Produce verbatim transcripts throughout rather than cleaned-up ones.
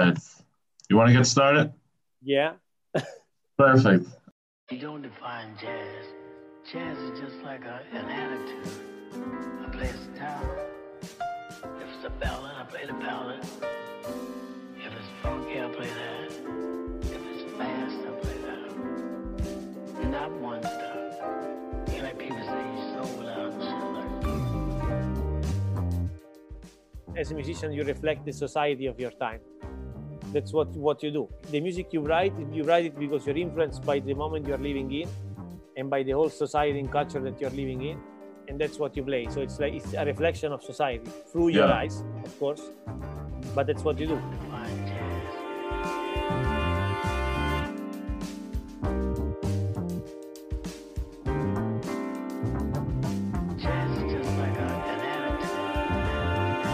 right. You want to get started? Yeah. Perfect. You don't define jazz. Jazz is just like a, an attitude. I play a style. If it's a ballad, I play the ballad. If it's funky, I play that. If it's fast, I play that. Not one stuff. You know, like people say you sold out and shit like As a musician, you reflect the society of your time. That's what, what you do. The music you write, you write it because you're influenced by the moment you're living in and by the whole society and culture that you're living in. And that's what you play. So it's like it's a reflection of society through your Yeah. eyes, of course. But that's what you do. fine jazz. Jazz is just like a, an attitude.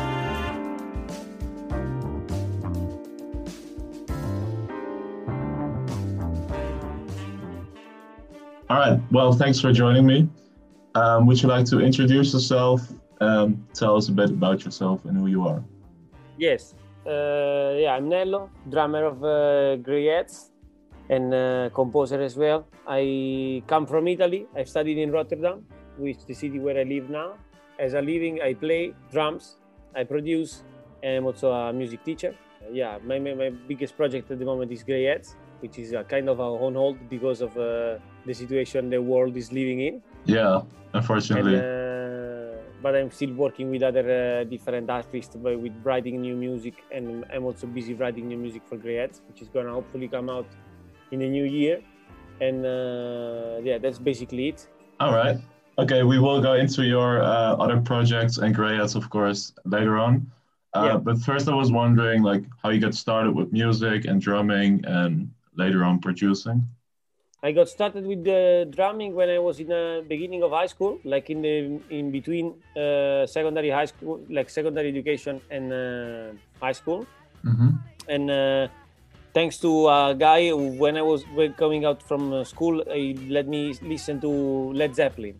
All right. Well, thanks for joining me. Um, would you like to introduce yourself? Um, tell us a bit about yourself and who you are. Yes. Uh, yeah, I'm Nello, drummer of uh, Greyheads and uh, composer as well. I come from Italy. I studied in Rotterdam, which is the city where I live now. As a living, I play drums, I produce, and I'm also a music teacher. Uh, yeah, my, my, my biggest project at the moment is Greyheads, which is a kind of a on hold because of uh, the situation the world is living in. Yeah, And, unfortunately. uh, but I'm still working with other uh, different artists by, with writing new music, and I'm also busy writing new music for Greyheads, which is gonna hopefully come out in the new year. And uh, yeah, that's basically it. All right. Okay, we will go into your uh, other projects and Greyheads, of course, later on. Uh, Yeah. But first, I was wondering, like, how you got started with music and drumming, and later on producing. I got started with the drumming when I was in the beginning of high school, like in the in between uh, secondary high school, like secondary education and uh, high school. Mm-hmm. And uh, thanks to a guy who, when I was when coming out from uh, school, he let me listen to Led Zeppelin.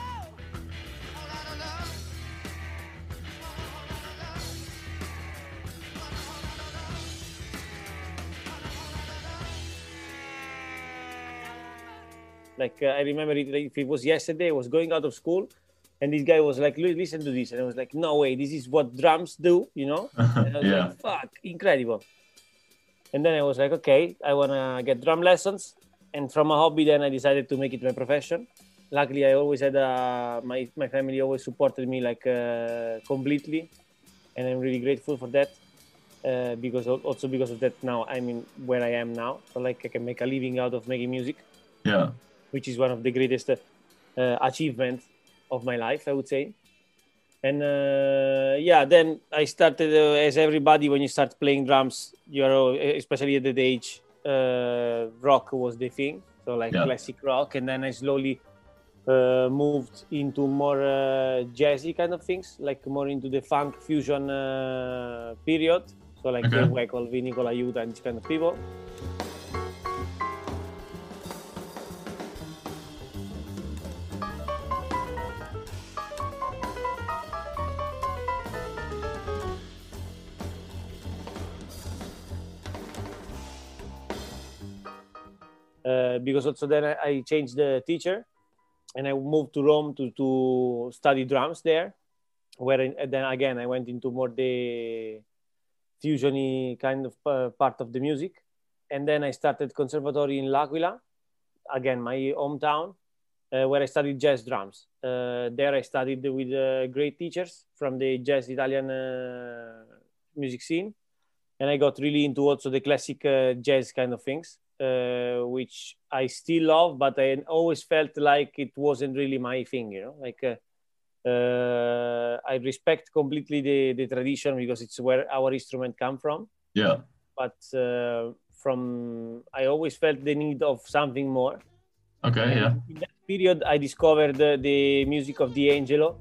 Like uh, I remember it, like, if it was yesterday, I was going out of school, and this guy was like, "Li- "Listen to this," and I was like, "No way, this is what drums do," you know? And I was Yeah. like, "Fuck, incredible!" And then I was like, "Okay, I wanna get drum lessons," and from a hobby, then I decided to make it my profession. Luckily, I always had uh, my my family always supported me like uh, completely, and I'm really grateful for that. Uh, because al- also because of that, now I'm in where I am now. So like I can make a living out of making music, Yeah. which is one of the greatest uh, uh, achievements of my life, I would say. And uh, yeah, then I started uh, as everybody when you start playing drums, you're all- especially at that age, uh, rock was the thing, so like Yeah. classic rock, and then I slowly uh, moved into more uh, jazzy kind of things, like more into the funk fusion uh, period. So like Okay. Dave Weckl, Nicola Aiuta, and these kind of people. Uh, because also then I, I changed the teacher, and I moved to Rome to, to study drums there, where I, then again I went into more the fusiony kind of uh, part of the music. And then I started conservatory in L'Aquila, again my hometown, uh, where I studied jazz drums. Uh, there I studied with uh, great teachers from the jazz Italian uh, music scene, and I got really into also the classic uh, jazz kind of things, uh, which I still love, but I always felt like it wasn't really my thing, you know, like uh, uh, I respect completely the, the tradition because it's where our instrument come from, Yeah. but uh, from I always felt the need of something more. Okay. And Yeah. in that period, I discovered the, the music of D'Angelo.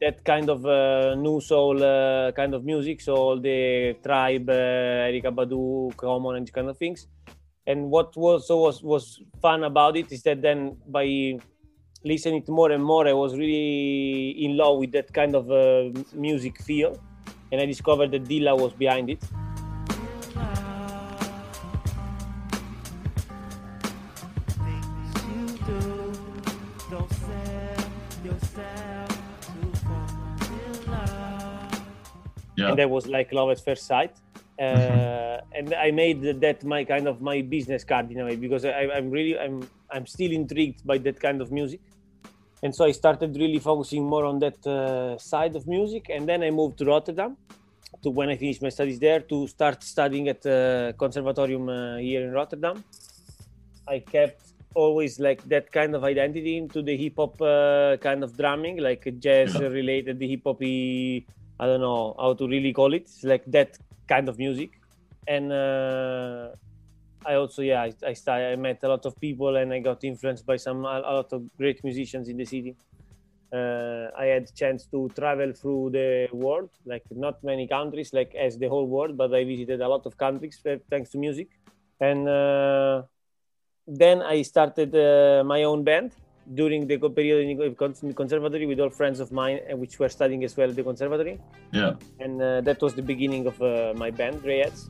that kind of uh, new soul uh, kind of music. So all the Tribe, uh, Erykah Badu, Common, and kind of things. And what was so was was fun about it is that then by listening to more and more, I was really in love with that kind of uh, music feel, and I discovered that Dilla was behind it. Yeah. And that was like love at first sight. Uh, mm-hmm. And I made that my kind of my business card in a way, because I, I'm really I'm I'm still intrigued by that kind of music, and so I started really focusing more on that uh, side of music. And then I moved to Rotterdam, to when I finished my studies there, to start studying at the uh, conservatorium uh, here in Rotterdam. I kept always like that kind of identity into the hip hop uh, kind of drumming, like jazz yeah. related, the hip hoppy. I don't know how to really call it. It's like that kind of music. And uh, I also, yeah, I, I started, I met a lot of people, and I got influenced by some, a, a lot of great musicians in the city. Uh, I had chance to travel through the world, like not many countries, like as the whole world, but I visited a lot of countries thanks to music. And uh, then I started uh, my own band during the period in the conservatory with all friends of mine, which were studying as well at the conservatory. Yeah. And uh, that was the beginning of uh, my band, Greyheads.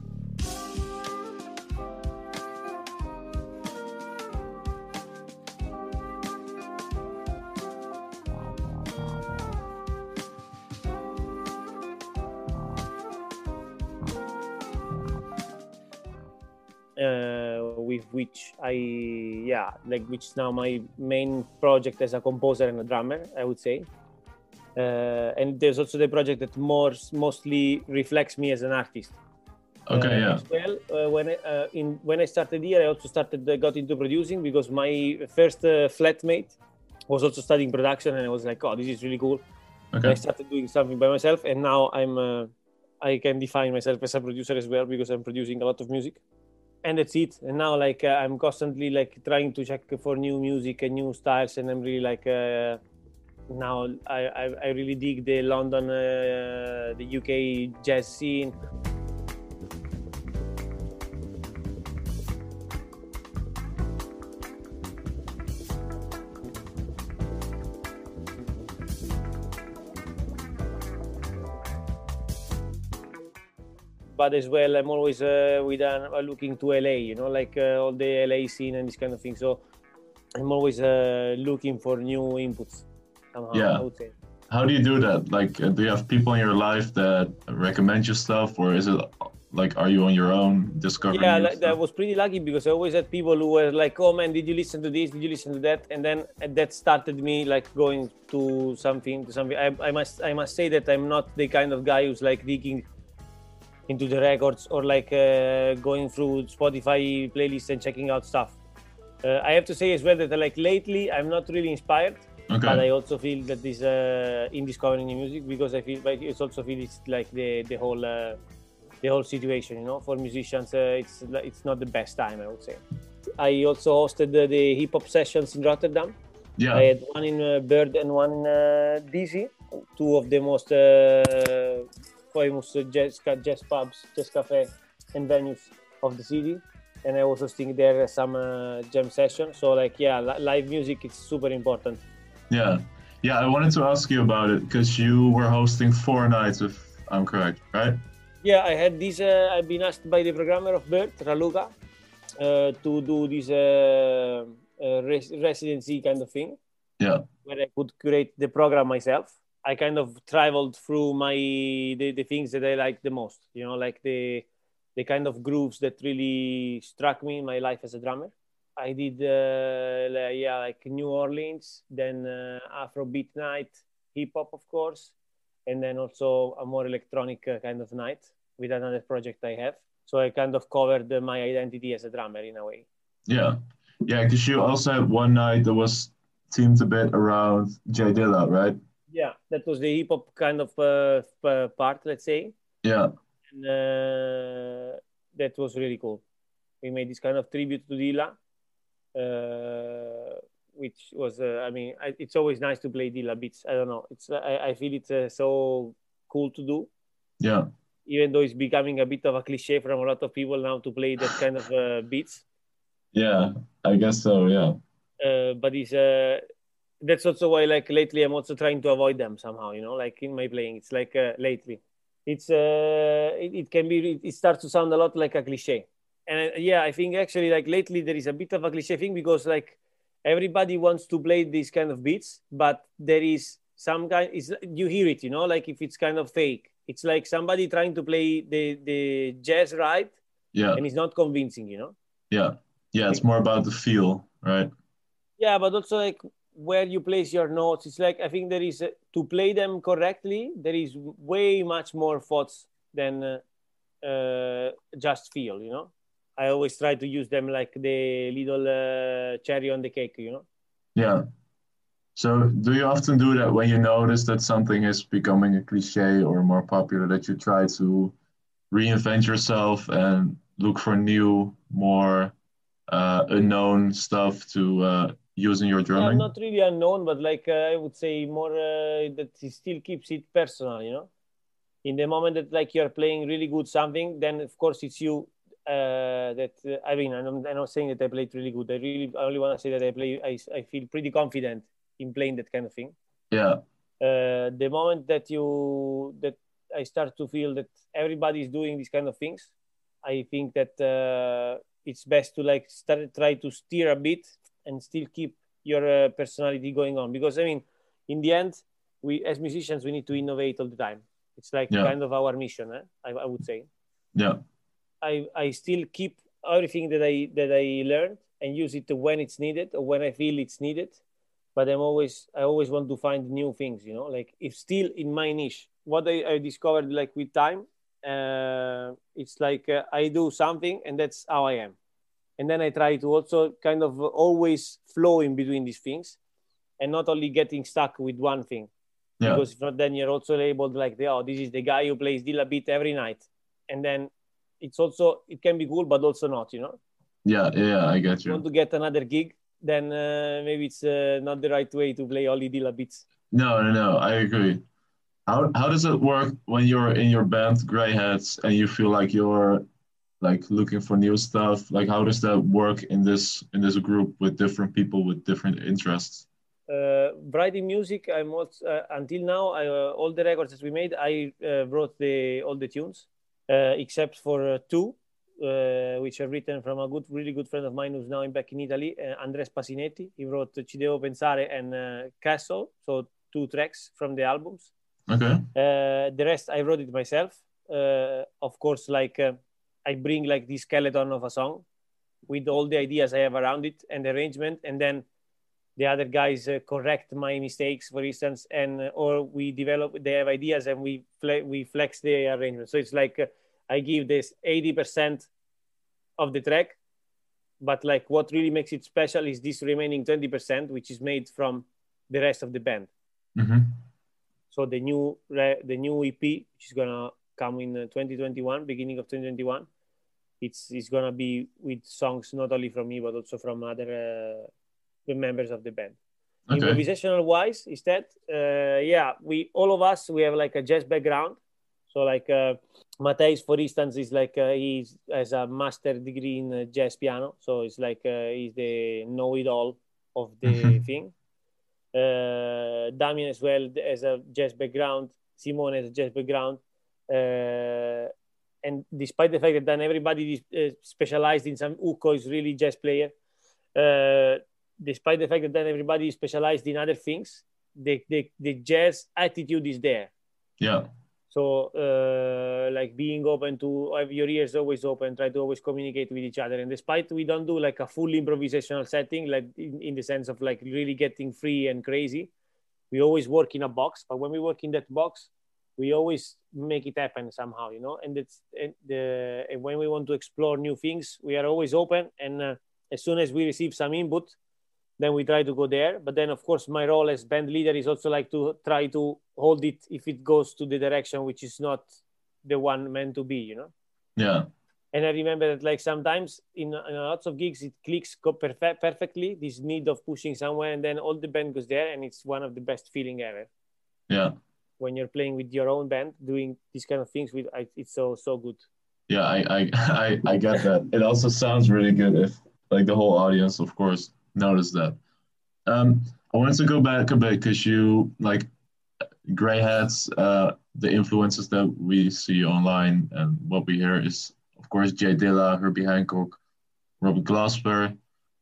Uh, with which I, yeah, like which is now my main project as a composer and a drummer, I would say. Uh, and there's also the project that more mostly reflects me as an artist. Okay, uh, yeah. As well, uh, when I, uh, in when I started here, I also started uh, got into producing, because my first uh, flatmate was also studying production, and I was like, oh, this is really cool. Okay. And I started doing something by myself, and now I'm uh, I can define myself as a producer as well, because I'm producing a lot of music. And that's it. And now, like, uh, I'm constantly like trying to check for new music and new styles, and I'm really like uh, now I, I I really dig the London, uh, the U K jazz scene. But as well, I'm always uh, with uh, looking to L A, you know, like uh, all the L A scene and this kind of thing. So I'm always uh, looking for new inputs somehow, yeah. I would say. How do you do that? Like, uh, do you have people in your life that recommend you stuff, or is it like, are you on your own discovering? Yeah, like, I was pretty lucky, because I always had people who were like, oh man, did you listen to this? Did you listen to that? And then and that started me like going to something, to something. I, I must, I must say that I'm not the kind of guy who's like digging into the records, or like uh, going through Spotify playlists and checking out stuff. Uh, I have to say as well that like lately I'm not really inspired, okay. but I also feel that this uh, in discovering new music, because I feel, but it's also feel it's like the the whole uh, the whole situation, you know, for musicians, uh, it's it's not the best time, I would say. I also hosted the, the hip hop sessions in Rotterdam. Yeah. I had one in uh, Bird and one in uh, D C, two of the most uh, famous jazz, jazz pubs, jazz cafe and venues of the city. And I also think there are some uh, jam sessions. So like, yeah, li- live music is super important. Yeah. Yeah, I wanted to ask you about it, because you were hosting four nights, if I'm correct, right? Yeah, I had this, uh, I've been asked by the programmer of Bird, Raluca, uh, to do this uh, uh, res- residency kind of thing. Yeah. Where I could curate the program myself. I kind of traveled through my the, the things that I like the most, you know, like the the kind of grooves that really struck me in my life as a drummer. I did, uh, like, yeah, like New Orleans, then uh, Afrobeat night, hip hop, of course, and then also a more electronic uh, kind of night with another project I have. So I kind of covered uh, my identity as a drummer in a way. Yeah, yeah, because you also had one night that was themed a bit around J Dilla, right? Yeah, that was the hip hop kind of uh, part, let's say. Yeah. And uh, that was really cool. We made this kind of tribute to Dilla. Uh, which was, uh, I mean, I, it's always nice to play Dilla beats. I don't know. It's I, I feel it's uh, so cool to do. Yeah. Even though it's becoming a bit of a cliche from a lot of people now to play that kind of uh, beats. Yeah, I guess so. Yeah. Uh, but it's uh, that's also why, like lately, I'm also trying to avoid them somehow. You know, like in my playing, it's like uh, lately, it's uh, it, it can be. It starts to sound a lot like a cliche. And uh, yeah, I think actually, like lately, there is a bit of a cliche thing because like everybody wants to play these kind of beats, but there is some kind. Is you hear it, you know, like if it's kind of fake. It's like somebody trying to play the the jazz right, Yeah. and it's not convincing, you know. Yeah. Yeah. It's more about the feel, right? Yeah, but also like where you place your notes. It's like I think there is uh, to play them correctly. There is way much more thoughts than uh, uh, just feel, you know. I always try to use them like the little uh, cherry on the cake, you know. Yeah. So do you often do that when you notice that something is becoming a cliche or more popular, that you try to reinvent yourself and look for new, more uh, unknown stuff to uh, use in your Yeah, drumming? not really unknown, but like uh, I would say more uh, that it still keeps it personal, you know. In the moment that like you're playing really good something, then of course it's you. Uh, that uh, I mean, I'm, I'm not saying that I played really good. I really I only want to say that I play. I, I feel pretty confident in playing that kind of thing. Yeah. Uh, the moment that you that I start to feel that everybody is doing these kind of things, I think that uh, it's best to like start try to steer a bit and still keep your uh, personality going on. Because I mean, in the end, we as musicians we need to innovate all the time. It's like Yeah. kind of our mission, eh? I, I would say. Yeah. I, I still keep everything that I that I learned and use it when it's needed or when I feel it's needed. But I'm always I always want to find new things, you know. Like if still in my niche, what I, I discovered like with time, uh, it's like uh, I do something and that's how I am. And then I try to also kind of always flow in between these things, and not only getting stuck with one thing. Yeah. Because if not, then you're also labeled like, oh, this is the guy who plays Dilla beat every night, and then it's also it can be cool, but also not, you know. Yeah. Yeah. I get If you want you. to get another gig, then uh, maybe it's uh, not the right way to play only Dilla beats. No, no, no. I agree. How how does it work when you're in your band Greyheads and you feel like you're like looking for new stuff? Like how does that work in this in this group with different people with different interests? Uh, writing music, I'm also, uh, until now, I, uh, all the records that we made, I uh, wrote the all the tunes, uh, except for uh, two, uh, which are written from a good, really good friend of mine who's now in, back in Italy, uh, Andres Pasinetti. He wrote Ci Devo Pensare and uh, Castle, so two tracks from the albums. Okay. Uh, the rest I wrote it myself. Uh, of course, like uh, I bring like the skeleton of a song with all the ideas I have around it and the arrangement, and then the other guys uh, correct my mistakes, for instance, and uh, or we develop. They have ideas and we fle- we flex the arrangement. So it's like uh, I give this eighty percent of the track, but like what really makes it special is this remaining twenty percent, which is made from the rest of the band. Mm-hmm. So the new re- the new E P, which is gonna come in uh, twenty twenty-one, beginning of twenty twenty-one, it's it's gonna be with songs not only from me but also from other uh, the members of the band. Okay. Improvisational wise, instead, uh, yeah, we all of us we have like a jazz background. So like uh, Matthijs, for instance, is like uh, he has a master degree in uh, jazz piano, so it's like uh, he's the know-it-all of the Mhm. thing. Uh, Damien as well has a jazz background. Simone has a jazz background. Uh, and despite the fact that then everybody is uh, specialized in some, Uko is really jazz player. Uh, despite the fact that then everybody is specialized in other things, the, the, the jazz attitude is there. Yeah. So, uh, like being open to have your ears always open, try to always communicate with each other. And despite we don't do like a full improvisational setting, like in, in the sense of like really getting free and crazy, we always work in a box. But when we work in that box, we always make it happen somehow, you know. And it's and the and when we want to explore new things, we are always open. And uh, as soon as we receive some input, then we try to go there. But then, of course, my role as band leader is also like to try to hold it if it goes to the direction which is not the one meant to be, you know. Yeah. And I remember that like sometimes in, in lots of gigs, it clicks perfe- perfectly, this need of pushing somewhere, and then all the band goes there, and it's one of the best feeling ever. Yeah. When you're playing with your own band, doing these kind of things, with it's so, so good. Yeah, I, I, I, I get that. It also sounds really good if like the whole audience, of course, notice that. Um, I wanted to go back a bit because you like Grey Hats, uh, the influences that we see online and what we hear is, of course, Jay Dilla, Herbie Hancock, Robert Glasper.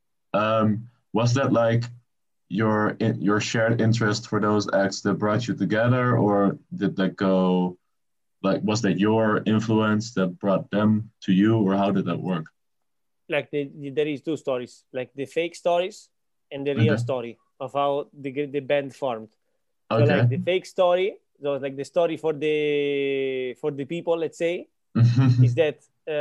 Um, was that like your your shared interest for those acts that brought you together, or did that go like was that your influence that brought them to you, or how did that work? Like the, the, there is two stories, like the fake stories and the real Okay. story of how the the band formed. So Okay. like the fake story, so like the story for the for the people, let's say, is that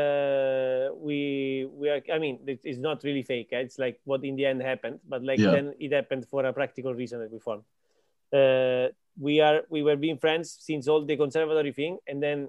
uh, we we are. I mean, it's not really fake. Eh? It's like what in the end happened, but like Yeah. then it happened for a practical reason that we formed. Uh, we are we were being friends since all the conservatory thing, and then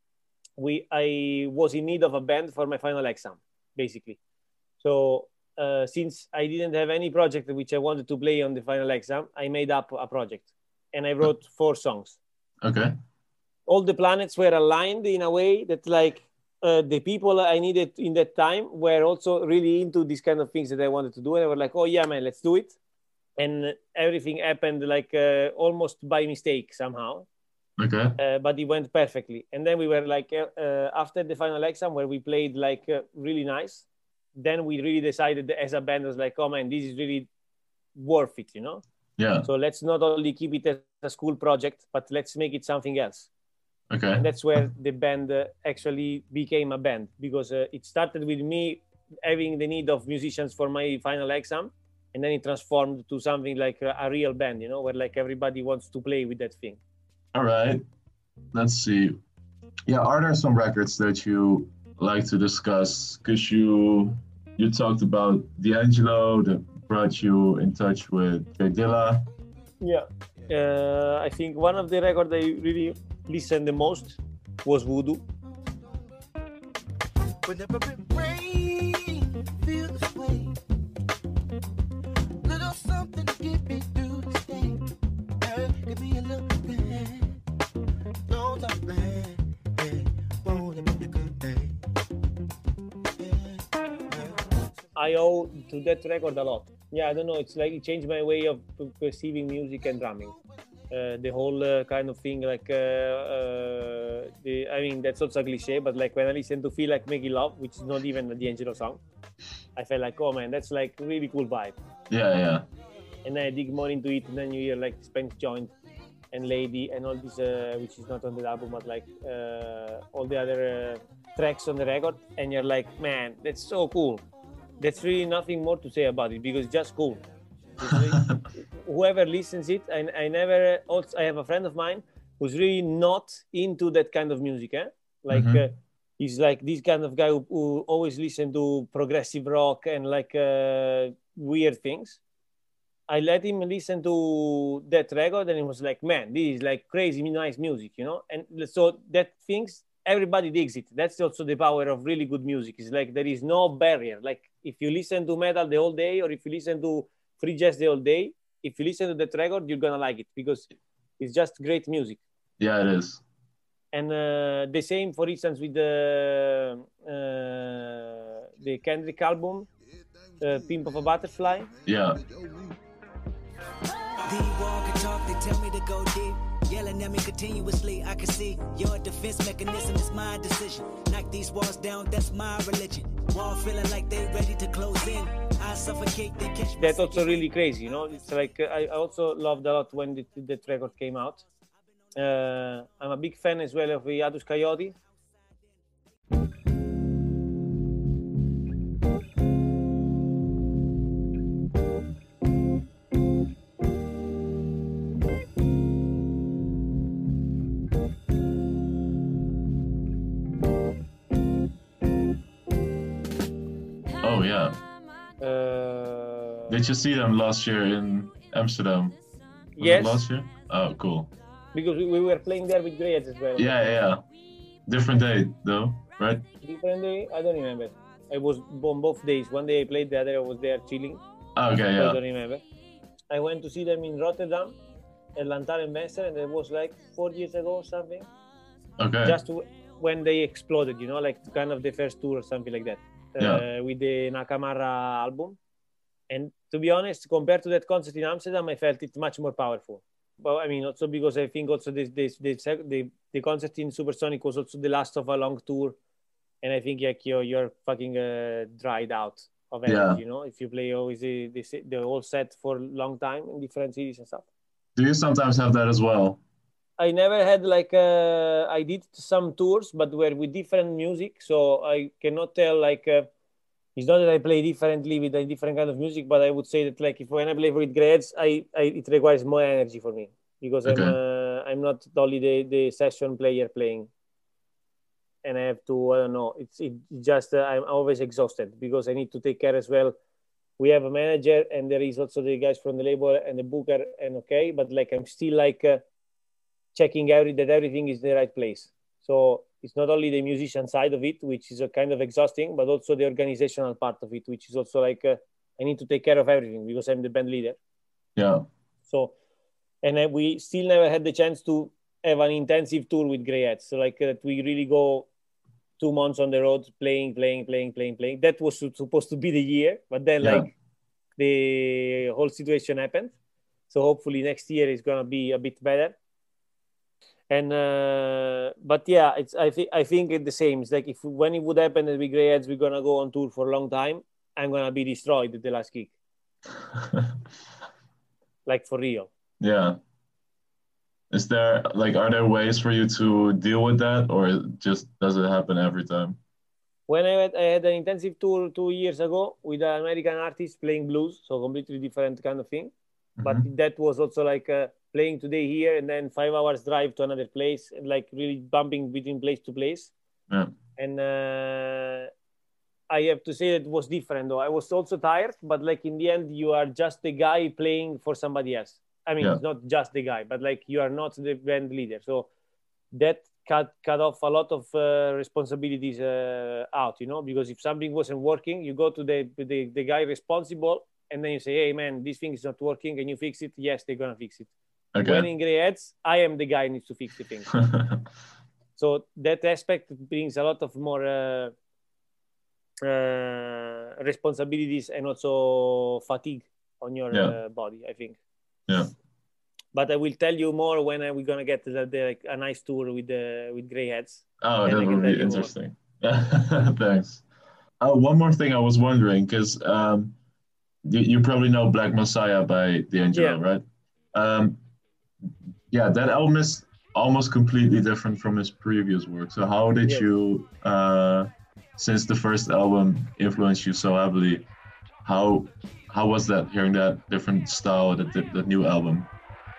we I was in need of a band for my final exam, basically. So uh, since I didn't have any project which I wanted to play on the final exam, I made up a project, and I wrote four songs. Okay. All the planets were aligned in a way that like uh, the people I needed in that time were also really into these kind of things that I wanted to do, and they were like, "Oh yeah, man, let's do it." And everything happened like uh, almost by mistake somehow. Okay. Uh, but it went perfectly. And then we were like, uh, uh, after the final exam where we played like uh, really nice, then we really decided as a band, was like, oh man, this is really worth it, you know? Yeah. So let's not only keep it as a school project, but let's make it something else. Okay. And that's where the band uh, actually became a band, because uh, it started with me having the need of musicians for my final exam. And then it transformed to something like a, a real band, you know, where like everybody wants to play with that thing. All right. Let's see. Yeah, are there some records that you like to discuss? Because you you talked about D'Angelo that brought you in touch with Jay Dilla. Yeah. Uh, I think one of the records I really listened the most was Voodoo. Whenever it rains, feel the sway. Little something to get me through this day. Hey, give me a little bit. Don't stop playing. Hey, won't it be a good day? Yeah, yeah. I owe to that record a lot. Yeah, I don't know. It's like it changed my way of perceiving music and drumming. Uh, the whole uh, kind of thing, like, uh, uh, the, I mean, that's also a cliche, but like when I listen to Feel Like Making Love, which is not even a D'Angelo song, I felt like, oh man, that's like really cool vibe. Yeah, yeah. And then I dig more into it, and then you hear like Spank Joint and Lady and all this, uh, which is not on the album, but like uh, all the other uh, tracks on the record, and you're like, man, that's so cool. That's really nothing more to say about it, because it's just cool. Really, whoever listens it, and I never also I have a friend of mine who's really not into that kind of music, eh? Like mm-hmm. uh, he's like this kind of guy who, who always listen to progressive rock and like uh, weird things. I let him listen to that record, and he was like, man, this is like crazy nice music, you know? And so that things, everybody digs it. That's also the power of really good music. It's like there is no barrier. Like if you listen to metal the whole day, or if you listen to free jazz the whole day, if you listen to that record, you're gonna like it, because it's just great music. Yeah, it is. And uh, the same, for instance, with the uh, the Kendrick album, uh, Pimp of a Butterfly. Yeah. The walk and talk, they tell me to go deep. Yelling at me continuously, I can see your defense mechanism is my decision. Knock these walls down, that's my religion. Wall feeling like they ready to close in. I suffocate, they catch. That's also really crazy, you know. It's like uh, I also loved a lot when the, that record came out. Uh, I'm a big fan as well of Yadus Coyote. Oh yeah. Uh, Did you see them last year in Amsterdam? Was yes. it last year? Oh, cool. Because we, we were playing there with Grey Hats as well. Yeah, yeah. Different date though. right? Different day? I don't remember. I was on both days. One day I played, the other I was there chilling. Okay, I yeah. don't remember. I went to see them in Rotterdam at Lantaarnvenster, and it was like four years ago or something. Okay. Just w- when they exploded, you know, like kind of the first tour or something like that. Yeah. Uh, with the Nakamura album. And to be honest, compared to that concert in Amsterdam, I felt it much more powerful. But I mean, also because I think also this, this, this the the concert in Supersonic was also the last of a long tour, and I think like you're you're fucking uh, dried out of energy. Yeah. You know, if you play always the, the the whole set for a long time in different cities and stuff. Do you sometimes have that as well? I never had like uh, I did some tours, but were with different music, so I cannot tell like. Uh, It's not that I play differently with a different kind of music, but I would say that like if when I play with Greyheads, I, I it requires more energy for me because Okay. I'm uh, I'm not only the, the session player playing, and I have to I don't know. It's it just uh, I'm always exhausted because I need to take care as well. We have a manager, and there is also the guys from the label and the booker, and okay, but like I'm still like uh, checking every that everything is in the right place. So it's not only the musician side of it, which is a kind of exhausting, but also the organizational part of it, which is also like uh, I need to take care of everything because I'm the band leader. Yeah. So, and uh, we still never had the chance to have an intensive tour with Greyheads. So like that uh, we really go two months on the road playing, playing, playing, playing, playing. That was supposed to be the year, but then Yeah. like the whole situation happened. So hopefully next year is gonna be a bit better. And uh, but yeah, it's I think I think it's the same. It's like if when it would happen that we Greyheads, we're gonna go on tour for a long time, I'm gonna be destroyed at the last gig, like for real. Yeah. Is there like are there ways for you to deal with that, or it just does it happen every time? When I had, I had an intensive tour two years ago with an American artist playing blues, so completely different kind of thing. But Mhm. that was also like uh, playing today here and then five hours drive to another place, and like really bumping between place to place. Yeah. And uh, I have to say that it was different though. I was also tired, but like in the end, you are just the guy playing for somebody else. I mean, Yeah. it's not just the guy, but like you are not the band leader. So that cut cut off a lot of uh, responsibilities uh, out, you know, because if something wasn't working, you go to the, the the guy responsible, and then you say, "Hey, man, this thing is not working. Can you fix it?" Yes, they're gonna fix it. Okay. When in Greyheads, I am the guy who needs to fix the thing. So that aspect brings a lot of more uh, uh, responsibilities and also fatigue on your Yeah. uh, body, I think. Yeah. But I will tell you more when uh, we're gonna get the, the, like, a nice tour with the with Greyheads. Oh, Then that I can would tell be you more. interesting. Thanks. Uh, one more thing I was wondering, because um, you, you probably know Black Messiah by D'Angelo, Yeah. right? Um, yeah, that album is almost completely different from his previous work. So how did Yes. you, uh, since the first album influenced you so heavily, how how was that, hearing that different style, that, that, that new album?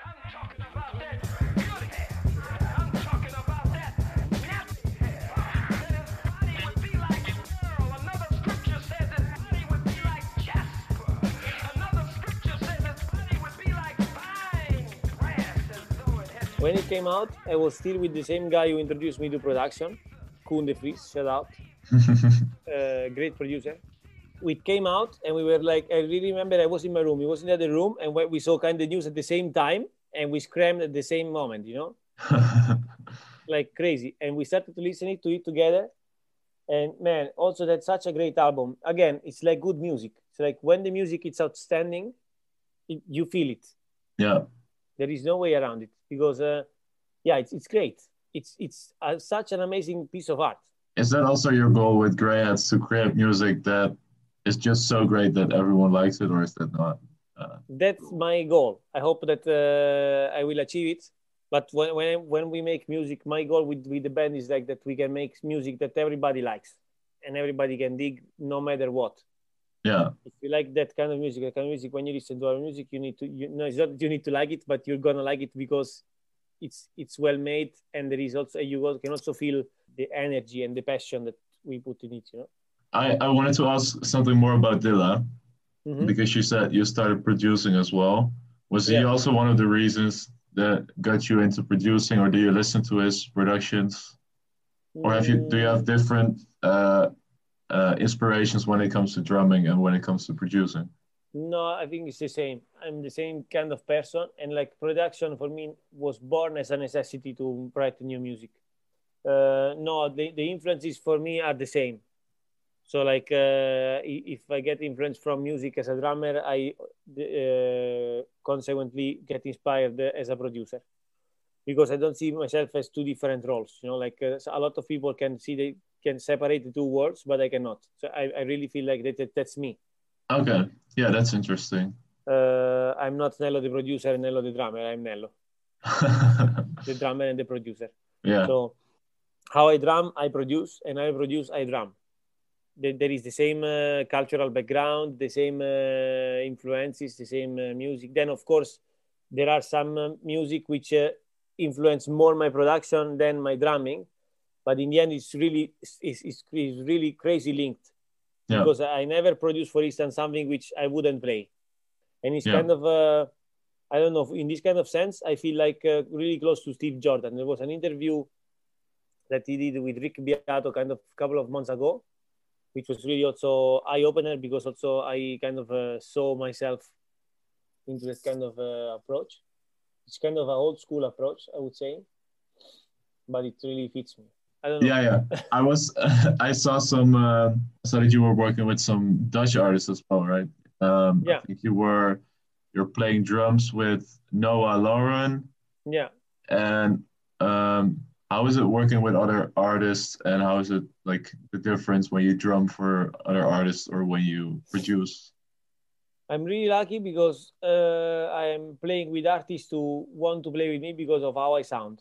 When it came out, I was still with the same guy who introduced me to production, Koen de Vries, shout out, uh, great producer. We came out and we were like, I really remember I was in my room, he was in the other room, and we saw kind of news at the same time, and we screamed at the same moment, you know, like crazy. And we started to listen to it together. And man, also that's such a great album. Again, it's like good music. It's like when the music is outstanding, it, you feel it. Yeah. There is no way around it because, uh, yeah, it's it's great. It's it's uh, such an amazing piece of art. Is that also your goal with Greyheads, to create music that is just so great that everyone likes it, or is that not? Uh, That's my goal. I hope that uh, I will achieve it. But when when when we make music, my goal with, with the band is like that we can make music that everybody likes and everybody can dig no matter what. yeah. If you like that kind of music, that kind of music, when you listen to our music, you need to, you know, it's not that you need to like it, but you're gonna like it because it's it's well made, and there is also, you can also feel the energy and the passion that we put in it, you know. I, I wanted to ask something more about Dilla, Mhm. because you said you started producing as well. Was he Yeah. also one of the reasons that got you into producing, or do you listen to his productions? Or have you do you have different uh, uh, inspirations when it comes to drumming and when it comes to producing? No, I think it's the same. I'm the same kind of person, and like production for me was born as a necessity to write new music. Uh, no, the, the influences for me are the same. So like uh, if I get influence from music as a drummer, I uh, consequently get inspired as a producer, because I don't see myself as two different roles. You know, like uh, a lot of people can see they can separate the two worlds, but I cannot. So I, I really feel like that, that that's me. Okay, yeah, that's interesting. Uh, I'm not Nello the producer, Nello the drummer. I'm Nello, the drummer and the producer. Yeah. So how I drum, I produce, and I produce, I drum. There is the same uh, cultural background, the same uh, influences, the same uh, music. Then, of course, there are some uh, music which uh, influence more my production than my drumming. But in the end, it's really it's, it's, it's really crazy linked. Yeah. Because I never produce, for instance, something which I wouldn't play. And it's yeah. kind of, uh, I don't know, in this kind of sense, I feel like uh, really close to Steve Jordan. There was an interview that he did with Rick Beato kind of a couple of months ago, which was really also eye-opener, because also I kind of uh, saw myself into that kind of uh, approach. It's kind of an old school approach, I would say, but it really fits me. I don't know. Yeah, yeah. I was, uh, I saw some, uh, saw that you were working with some Dutch artists as well, right? Um, yeah. I think you were, you're playing drums with Noah Lauren. Yeah. And um, how is it working with other artists, and how is it like the difference when you drum for other artists or when you produce? I'm really lucky because uh, I'm playing with artists who want to play with me because of how I sound.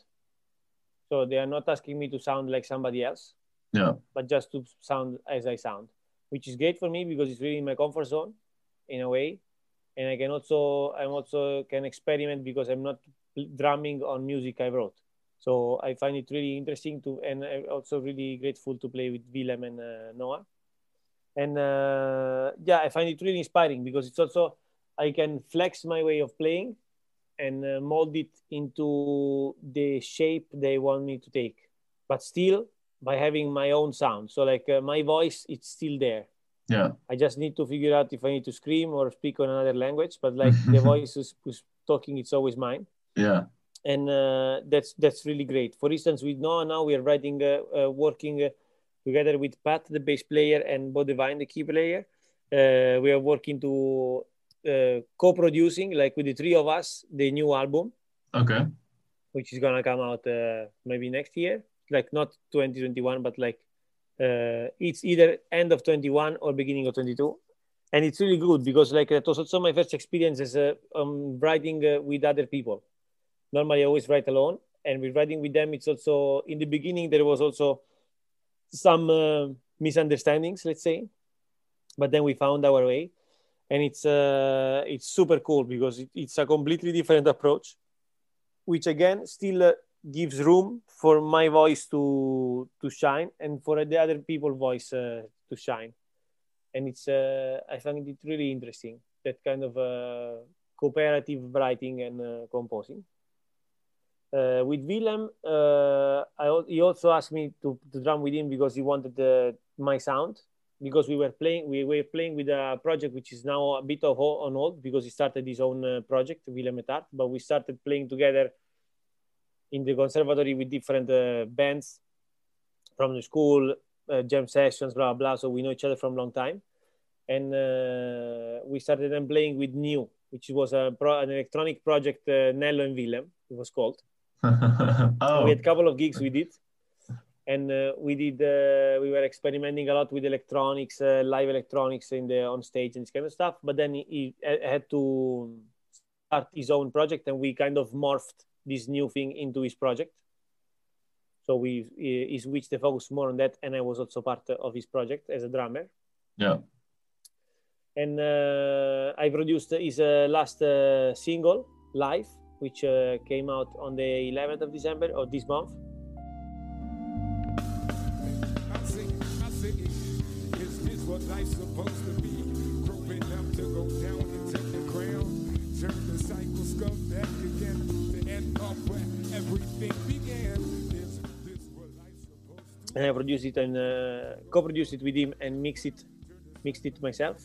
So they are not asking me to sound like somebody else, yeah, but just to sound as I sound, which is great for me because it's really in my comfort zone in a way. And I can also, I'm also can experiment because I'm not drumming on music I wrote. So I find it really interesting to, and I'm also really grateful to play with Willem and uh, Noah. And uh, yeah, I find it really inspiring because it's also, I can flex my way of playing and uh, mold it into the shape they want me to take, but still by having my own sound. So like uh, my voice, it's still there. Yeah. I just need to figure out if I need to scream or speak on another language, but like the voice is, is talking, it's always mine. Yeah. And uh, that's that's really great. For instance, with Noah now we are writing, uh, uh, working uh, together with Pat, the bass player, and Bo Devine, the key player. Uh, we are working to uh, co-producing, like with the three of us, the new album. Okay. Which is gonna come out uh, maybe next year, like not twenty twenty-one, but like uh, it's either end of twenty-one or beginning of twenty-two. And it's really good because like it was also my first experience as uh, um, writing uh, with other people. Normally, I always write alone, and with writing with them, it's also in the beginning there was also some uh, misunderstandings, let's say, but then we found our way, and it's uh, it's super cool because it, it's a completely different approach, which again still uh, gives room for my voice to to shine and for the other people's voice uh, to shine, and it's uh, I find it really interesting, that kind of uh, cooperative writing and uh, composing. Uh, with Willem, uh, I, he also asked me to, to drum with him because he wanted uh, my sound, because we were playing we were playing with a project which is now a bit of on hold because he started his own uh, project, Willem et Art, but we started playing together in the conservatory with different uh, bands from the school, uh, jam sessions, blah, blah. So we know each other from a long time. And uh, we started then playing with New, which was a pro- an electronic project, uh, Nello and Willem, it was called. Oh. We had a couple of gigs we did, and uh, we did uh, we were experimenting a lot with electronics, uh, live electronics in the on stage and this kind of stuff. But then he, he had to start his own project, and we kind of morphed this new thing into his project. So we he switched the focus more on that, and I was also part of his project as a drummer. Yeah. And uh, I produced his uh, last uh, single, Live, which uh, came out on the eleventh of December of this month. I see, I see, is this what life's supposed to be? Groping up to go down into the ground, turn the cycle, come back again, to end up where everything began. Is this what life's supposed to and I produced it and uh, co-produced it with him and mixed it, mixed it myself,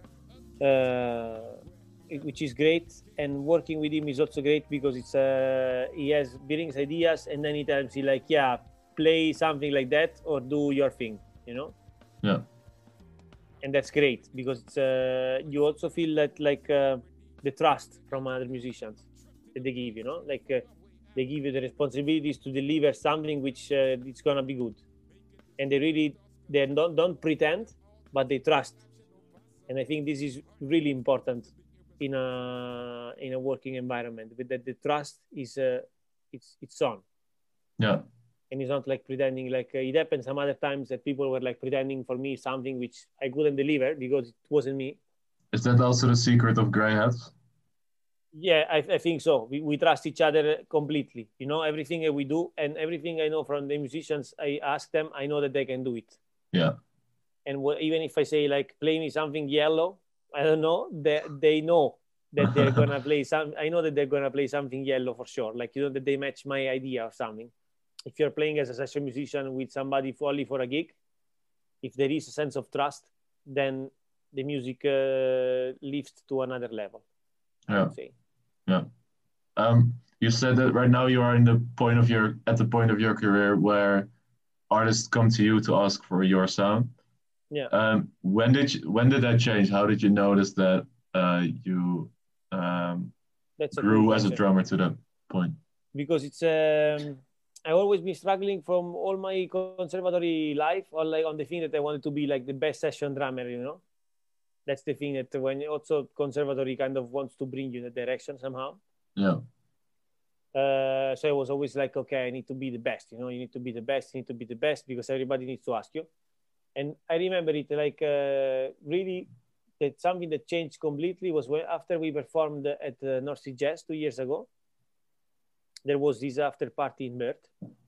uh, it, which is great. And working with him is also great because it's uh, he has brings ideas, and then he tells you like, yeah, play something like that or do your thing, you know. Yeah. And that's great because it's, uh, you also feel that like uh, the trust from other musicians that they give, you know, like uh, they give you the responsibilities to deliver something which uh, it's gonna be good, and they really they don't don't pretend, but they trust. And I think this is really important in a in a working environment, with that the trust is uh, it's it's on. Yeah. And it's not like pretending. Like uh, it happened some other times that people were like pretending for me something which I couldn't deliver because it wasn't me. Is that also the secret of Grey Hats? Yeah, I, I think so. We, we trust each other completely. You know, everything that we do and everything I know from the musicians, I ask them, I know that they can do it. Yeah. And w- even if I say like, play me something yellow, I don't know, they, they know that they're going to play some, I know that they're going to play something yellow for sure. Like, you know, that they match my idea or something. If you're playing as a session musician with somebody only for a gig, if there is a sense of trust, then the music uh, lifts to another level. I Yeah. would say. Yeah. Um, you said that right now you are in the point of your at the point of your career where artists come to you to ask for your sound. Yeah. Um, when did you, when did that change? How did you notice that uh, you um, That's a grew cool as a question. drummer to that point? Because it's um, I've always been struggling from all my conservatory life, or like on the thing that I wanted to be like the best session drummer, you know. That's the thing that when also conservatory kind of wants to bring you in that direction somehow. Yeah. Uh, so I was always like, okay, I need to be the best, you know, you need to be the best, you need to be the best because everybody needs to ask you. And I remember it like uh, really that something that changed completely was when after we performed at uh, North Sea Jazz two years ago, there was this after party in Bert.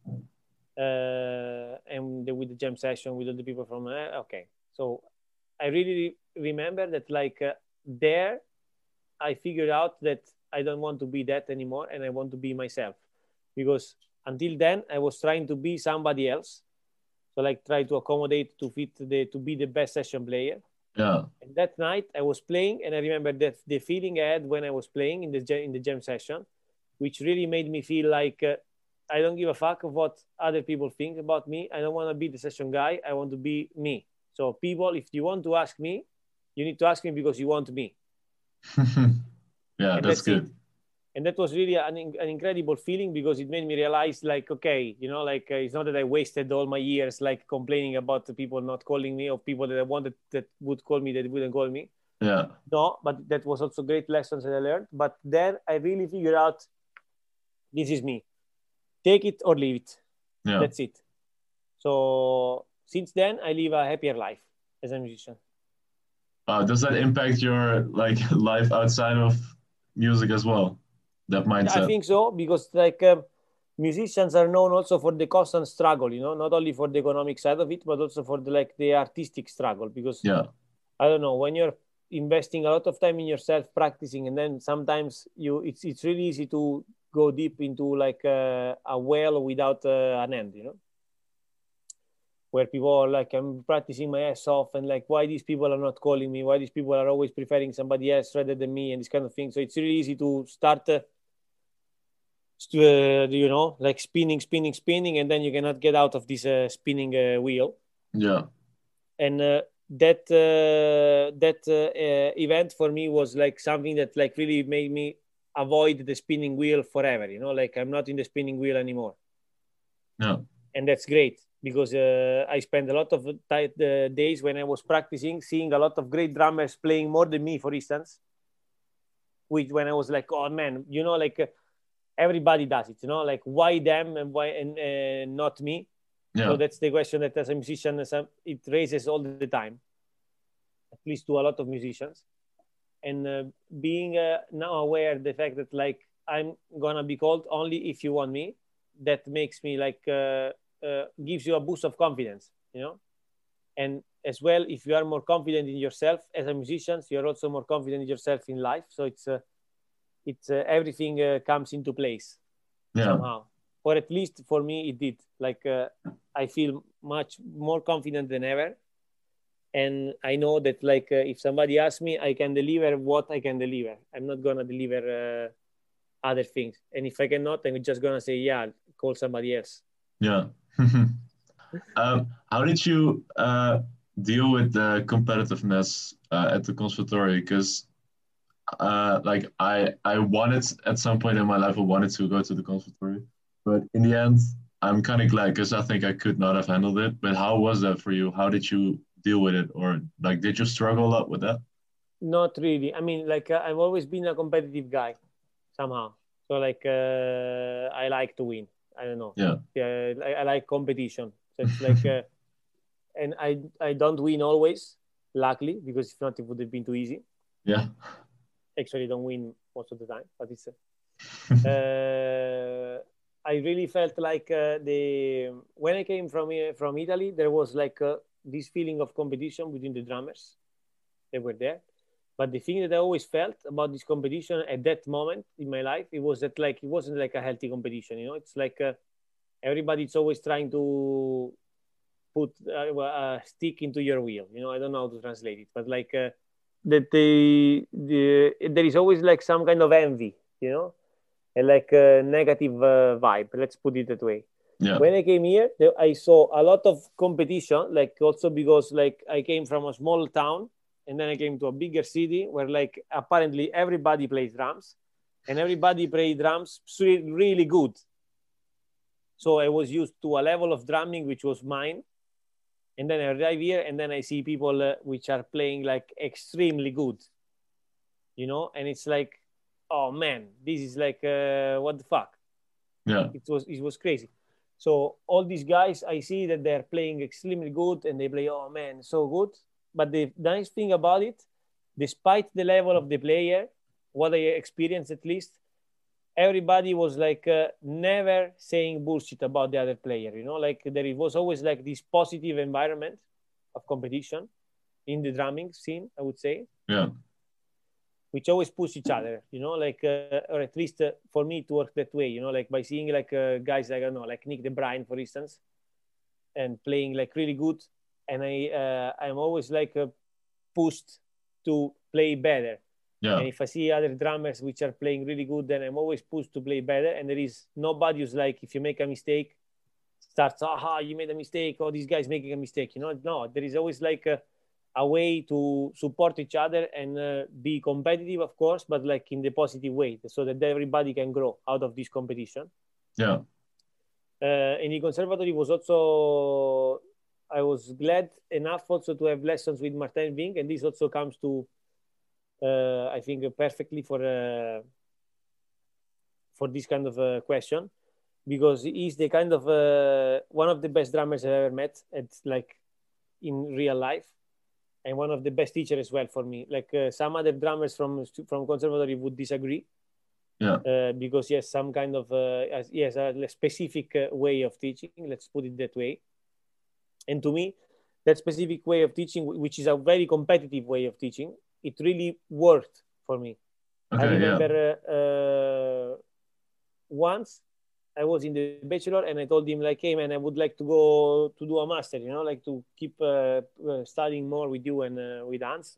Uh, and the, with the jam session with all the people from, uh, okay. So I really remember that like uh, there, I figured out that I don't want to be that anymore and I want to be myself. Because until then, I was trying to be somebody else. So like try to accommodate to fit the, to be the best session player. Yeah. And that night I was playing and I remember that the feeling I had when I was playing in the, in the jam session, which really made me feel like uh, I don't give a fuck of what other people think about me. I don't want to be the session guy. I want to be me. So people, if you want to ask me, you need to ask me because you want me. Yeah, and that's, that's good. It. And that was really an, an incredible feeling because it made me realize like, okay, you know, like uh, it's not that I wasted all my years like complaining about the people not calling me or people that I wanted that would call me that wouldn't call me. Yeah. No, but that was also great lessons that I learned. But then I really figured out this is me. Take it or leave it. Yeah. That's it. So since then, I live a happier life as a musician. Uh, does that impact your like life outside of music as well? That mindset. I think so because like uh, musicians are known also for the constant struggle. You know, not only for the economic side of it, but also for the like the artistic struggle. Because yeah, I don't know, when you're investing a lot of time in yourself practicing, and then sometimes you it's it's really easy to go deep into like uh, a well without uh, an end. You know. Where people are like, I'm practicing my ass off and like, why these people are not calling me? Why these people are always preferring somebody else rather than me and this kind of thing. So it's really easy to start, uh, uh, you know, like spinning, spinning, spinning, and then you cannot get out of this uh, spinning uh, wheel. Yeah. And uh, that uh, that uh, uh, event for me was like something that like really made me avoid the spinning wheel forever. You know, like I'm not in the spinning wheel anymore. No. And that's great. Because uh, I spent a lot of tight, uh, days when I was practicing, seeing a lot of great drummers playing more than me, for instance. Which when I was like, oh man, you know, like uh, everybody does it, you know, like why them and why and uh, not me? Yeah. So that's the question that as a musician, as a, it raises all the time, at least to a lot of musicians. And uh, being uh, now aware of the fact that like I'm gonna be called only if you want me, that makes me like. Uh, Uh, gives you a boost of confidence, you know, and as well, if you are more confident in yourself as a musician, you're also more confident in yourself in life. So it's uh, it's uh, everything uh, comes into place yeah. somehow, or at least for me, it did. Like uh, I feel much more confident than ever. And I know that like uh, if somebody asks me, I can deliver what I can deliver. I'm not gonna deliver uh, other things. And if I cannot, I'm just gonna say, yeah, call somebody else. Yeah. um, how did you uh, deal with the competitiveness uh, at the conservatory? Because uh, like I I wanted at some point in my life I wanted to go to the conservatory, but in the end I'm kind of glad because I think I could not have handled it. But how was that for you? How did you deal with it, or like did you struggle a lot with that? Not really. I mean, like uh, I've always been a competitive guy somehow. So like uh, I like to win. I don't know. Yeah. Yeah, I, I like competition. So it's like, uh, and I I don't win always, luckily, because if not, it would have been too easy. Yeah. Actually, don't win most of the time, but it's. Uh, I really felt like uh, the when I came from uh, from Italy, there was like uh, this feeling of competition between the drummers. They were there, but the thing that I always felt about this competition at that moment in my life, it was that like it wasn't like a healthy competition. You know, it's like uh, everybody's always trying to put uh, a stick into your wheel. You know, I don't know how to translate it, but like uh, that they, the there is always like some kind of envy. You know. And like a negative uh, vibe, let's put it that way. Yeah. When I came here, I saw a lot of competition, like also because like I came from a small town and then I came to a bigger city where like apparently everybody plays drums and everybody plays drums really good. So I was used to a level of drumming which was mine. And then I arrive here and then I see people uh, which are playing like extremely good, you know, and it's like, oh man, this is like uh, what the fuck. Yeah, it was it was crazy. So all these guys, I see that they're playing extremely good and they play, oh man, so good. But the nice thing about it, despite the level of the player, what I experienced at least, everybody was like uh, never saying bullshit about the other player, you know, like there was always like this positive environment of competition in the drumming scene, I would say. Yeah. Which always push each other, you know, like, uh, or at least uh, for me to work that way, you know, like by seeing like uh, guys, like, I don't know, like Nick DeBrine, for instance, and playing like really good. And I, uh, I'm always like uh, pushed to play better. Yeah. And if I see other drummers which are playing really good, then I'm always pushed to play better. And there is nobody who's like, if you make a mistake, starts, aha, you made a mistake. Oh, this guy's making a mistake. You know, no, there is always like a, a way to support each other and uh, be competitive, of course, but like in the positive way, so that everybody can grow out of this competition. Yeah. Uh, and the conservatory was also, I was glad enough also to have lessons with Martin Vink, and this also comes to, uh, I think, uh, perfectly for uh, for this kind of uh, question, because he's the kind of uh, one of the best drummers I've ever met, at like in real life. And one of the best teachers as well for me. Like uh, some other drummers from from conservatory would disagree. Yeah. Uh, because he has some kind of uh, he has a specific uh, way of teaching. Let's put it that way. And to me, that specific way of teaching, which is a very competitive way of teaching, it really worked for me. Okay, I remember yeah. uh, uh, once I was in the bachelor and I told him like, hey man, I would like to go to do a master, you know, like to keep uh, uh, studying more with you and uh, with Hans.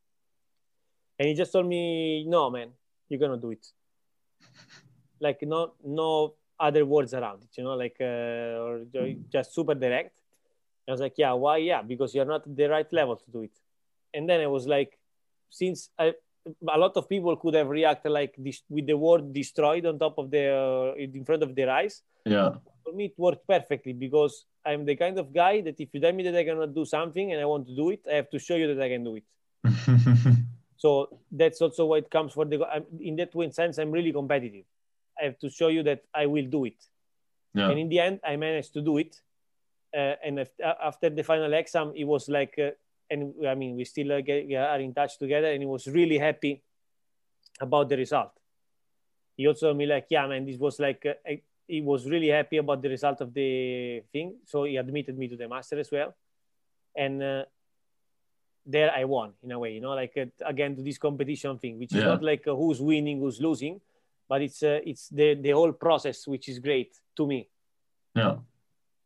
And he just told me, no, man, you're going to do it. Like no, no other words around it, you know, like, uh, or just super direct. I was like, yeah, why? Yeah, because you're not at the right level to do it. And then I was like, since I, a lot of people could have reacted like this with the word destroyed on top of their uh, in front of their eyes. Yeah. For me, it worked perfectly because I'm the kind of guy that if you tell me that I cannot do something and I want to do it, I have to show you that I can do it. So that's also why it comes for the. In that way, sense, I'm really competitive. I have to show you that I will do it. Yeah. And in the end, I managed to do it. Uh, and if, uh, after the final exam, it was like. Uh, And I mean, we still uh, get, are in touch together, and he was really happy about the result. He also told me like, yeah, man, this was like, uh, I, he was really happy about the result of the thing. So he admitted me to the master as well. And uh, there I won in a way, you know, like uh, again, to this competition thing, which is yeah. not like uh, who's winning, who's losing, but it's uh, it's the, the whole process, which is great to me. Yeah.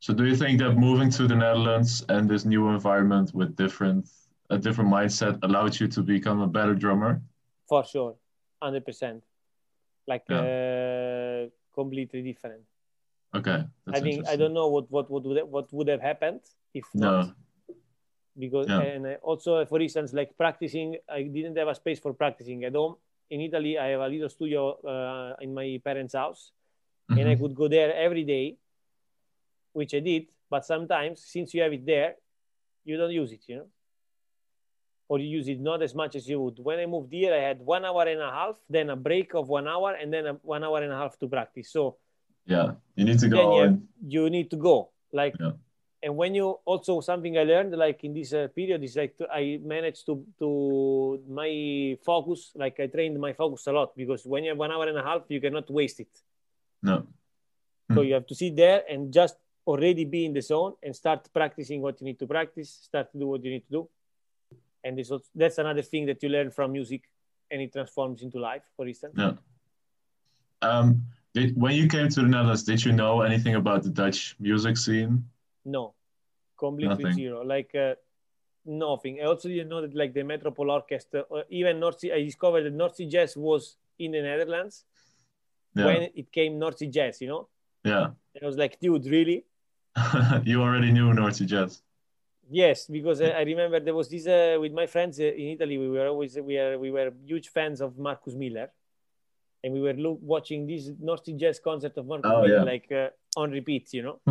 So do you think that moving to the Netherlands and this new environment with different a different mindset allowed you to become a better drummer? For sure, one hundred percent. Like yeah. uh, completely different. Okay, I think I don't know what what what would what would have happened if not. No. Because yeah. and also, for instance, like practicing, I didn't have a space for practicing at home. In Italy, I have a little studio uh, in my parents' house, mm-hmm. and I could go there every day, which I did. But sometimes, since you have it there, you don't use it, you know, or you use it not as much as you would. When I moved here, I had one hour and a half, then a break of one hour, and then a one hour and a half to practice. So yeah, you need to go. You, and... you need to go, like. Yeah. And when you also something I learned like in this uh, period is like to, I managed to to my focus, like I trained my focus a lot, because when you have one hour and a half, you cannot waste it. No. So you have to sit there and just already be in the zone and start practicing what you need to practice, start to do what you need to do. And this, that's another thing that you learn from music, and it transforms into life, for instance. Yeah. Um, did, when you came to the Netherlands, did you know anything about the Dutch music scene? No, completely nothing. Zero. Like uh, nothing. I also didn't know that like the Metropole Orchestra, or even North Sea, I discovered that North Sea Jazz was in the Netherlands yeah. when it came North Sea Jazz, you know? Yeah. And I was like, dude, really? You already knew North Sea Jazz? Yes, because I, I remember there was this uh, with my friends uh, in Italy. We were always we are we were huge fans of Marcus Miller, and we were look, watching this North Sea Jazz concert of Marcus oh, Miller yeah. like uh, on repeat, you know.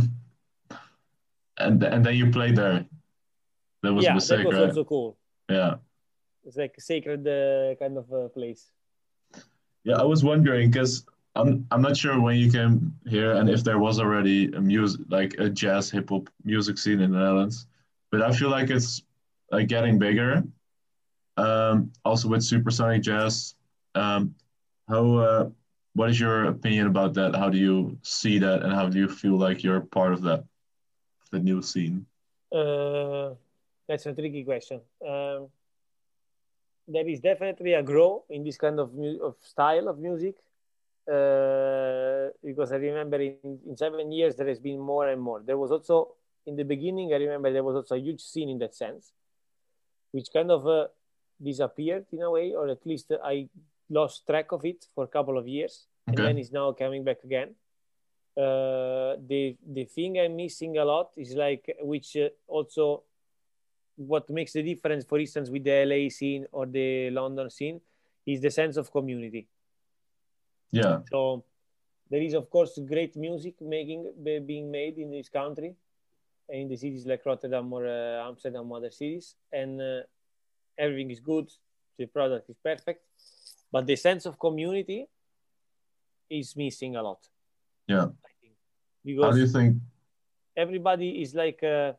and and then you played there. That was yeah, sacred. That was also cool. Yeah, it's like a sacred uh, kind of uh, place. Yeah, I was wondering because I'm I'm not sure when you came here and if there was already a music like a jazz hip hop music scene in the Netherlands, but I feel like it's like getting bigger. Um, also with Supersonic Jazz, um, how uh, what is your opinion about that? How do you see that, and how do you feel like you're part of that, the new scene? Uh, that's a tricky question. Um, there is definitely a grow in this kind of mu- of style of music. Uh, because I remember in, in seven years there has been more and more. There was also in the beginning, I remember there was also a huge scene in that sense, which kind of uh, disappeared in a way, or at least I lost track of it for a couple of years, okay. and then it's now coming back again. Uh, the the thing I'm missing a lot is like, which uh, also what makes the difference, for instance, with the L A scene or the London scene, is the sense of community. Yeah. So there is, of course, great music making being made in this country, in the cities like Rotterdam or uh, Amsterdam, other cities, and uh, everything is good. The product is perfect, but the sense of community is missing a lot. Yeah. I think. Because how do you think? Everybody is like, uh,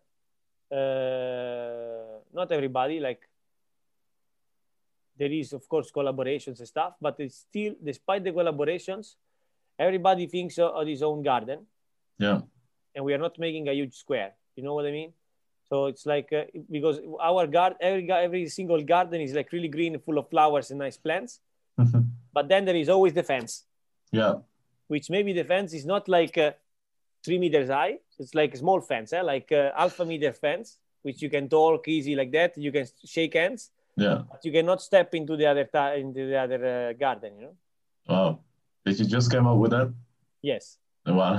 uh, not everybody, like. There is, of course, collaborations and stuff, but it's still, despite the collaborations, everybody thinks of his own garden. Yeah. And we are not making a huge square. You know what I mean? So it's like, uh, because our garden, every, every single garden is like really green, full of flowers and nice plants. But then there is always the fence. Yeah. Which maybe the fence is not like uh, three meters high. It's like a small fence, eh? Like uh, half a meter fence, which you can talk easy like that. You can shake hands. Yeah. But you cannot step into the other ta- into the other uh, garden, you know. Wow! Did you just come up with that? Yes. Wow.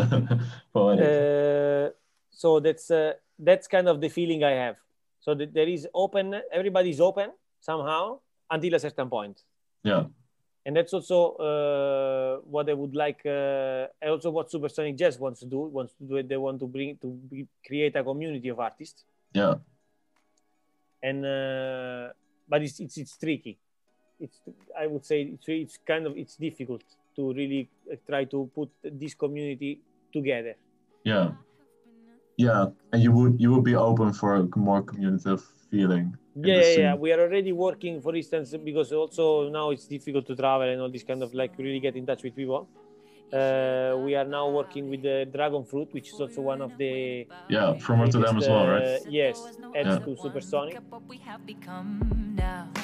uh, so that's uh, that's kind of the feeling I have. So that there is open. Everybody's open somehow until a certain point. Yeah. And that's also uh, what I would like. Uh, also, what Supersonic Jazz wants to do. Wants to do it. They want to bring to be, create a community of artists. Yeah. And uh, but it's, it's it's tricky. It's I would say it's it's kind of it's difficult to really try to put this community together. Yeah, yeah, and you would you would be open for a more community feeling. Yeah, yeah, yeah. We are already working, for instance, because also now it's difficult to travel and all this kind of like really get in touch with people. Uh, we are now working with the Dragon Fruit, which is also one of the yeah from Rotterdam as well, right? Uh, yes, adds yeah. to Supersonic.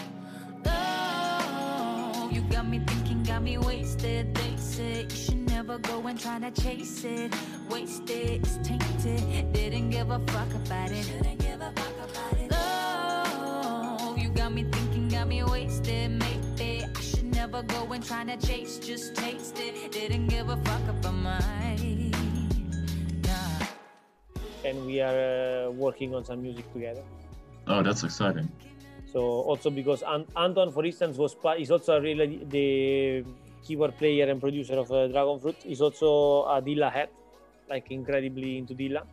You got me thinking, got me wasted. They say you should never never go and trying to chase it. Wasted, it's tainted. Didn't give a fuck about it. Didn't give a fuck about it. Oh, you got me thinking, got me wasted. Maybe I should never go and trying to chase, just taste it. Didn't give a fuck about mine. Nah. And we are uh, working on some music together. Oh, that's exciting. So also because An- Anton, for instance, was pa- is also really the keyboard player and producer of uh, Dragon Fruit. He's also a Dilla head, like incredibly into Dilla.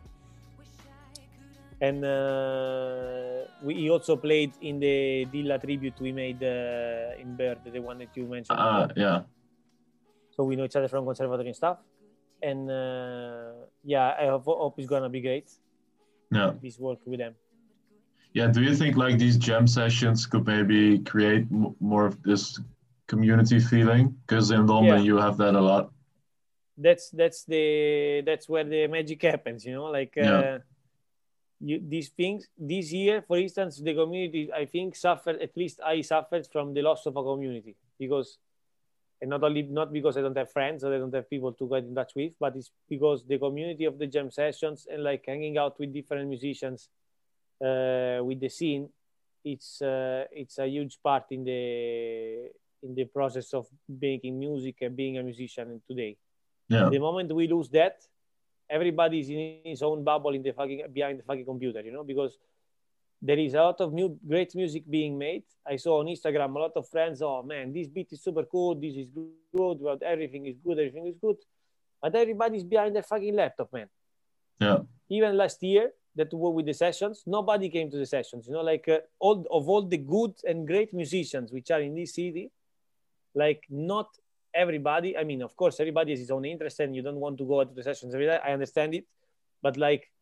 And uh, we he also played in the Dilla tribute we made uh, in Bird, the one that you mentioned. Ah, before. yeah. So we know each other from conservatory and stuff. And uh, yeah, I hope, hope it's gonna be great. Yeah. This work with them. Yeah, do you think like these jam sessions could maybe create m- more of this community feeling? Because in London Yeah. you have that a lot. That's that's the that's where the magic happens, you know. Like uh, Yeah. you these things this year, for instance, the community I think suffered. At least I suffered from the loss of a community because, and not only not because I don't have friends or I don't have people to get in touch with, but it's because the community of the jam sessions and like hanging out with different musicians. Uh, with the scene, it's uh, it's a huge part in the in the process of making music and being a musician today. Yeah. The moment we lose that, everybody's in his own bubble in the fucking behind the fucking computer, you know, because there is a lot of new great music being made. I saw on Instagram a lot of friends. Oh man, this beat is super cool. This is good. Well, everything is good. Everything is good. But everybody's behind their fucking laptop, man. Yeah. Even last year that were with the sessions, nobody came to the sessions, you know, like uh, all of all the good and great musicians which are in this city, like not everybody, I mean, of course, everybody has his own interest and you don't want to go to the sessions every day. I understand it. But like